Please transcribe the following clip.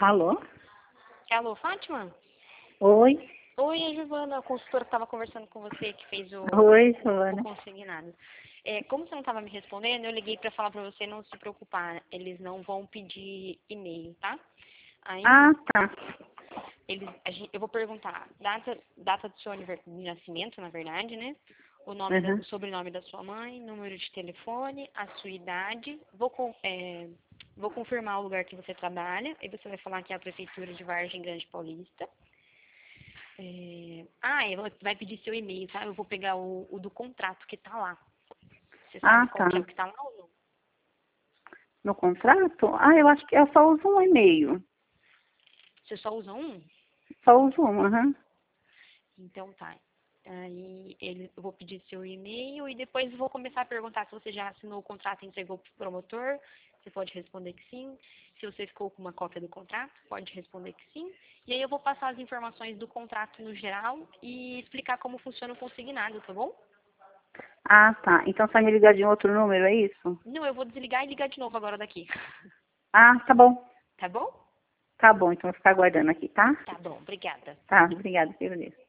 Alô? Alô, Fátima? Oi? Oi, a Giovana, a consultora que estava conversando com você, que fez o Oi, Giovana. consignado. Como você não estava me respondendo, eu liguei para falar para você não se preocupar. Eles não vão pedir e-mail, tá? Ah, Ainda. tá. Eu vou perguntar data do seu de nascimento, na verdade, né? Uhum. O sobrenome da sua mãe, número de telefone, a sua idade. Vou confirmar o lugar que você trabalha. E você vai falar que é a Prefeitura de Vargem Grande Paulista. Ela vai pedir seu e-mail, tá? Eu vou pegar o do contrato que tá lá. Você sabe Ah, qual tá. que é o que tá lá ou não? No contrato? Ah, eu acho que eu só uso um e-mail. Você só usa um? Só uso um, aham. Então tá. Eu vou pedir seu e-mail e depois vou começar a perguntar se você já assinou o contrato e entregou para o promotor. Você pode responder que sim. Se você ficou com uma cópia do contrato, pode responder que sim. E aí eu vou passar as informações do contrato no geral e explicar como funciona o consignado, tá bom? Ah, tá. Então você vai me ligar de um outro número, é isso? Não, eu vou desligar e ligar de novo agora daqui. Ah, tá bom. Tá bom? Tá bom, então eu vou ficar aguardando aqui, tá? Tá bom, obrigada. Tá, obrigada, agradeço.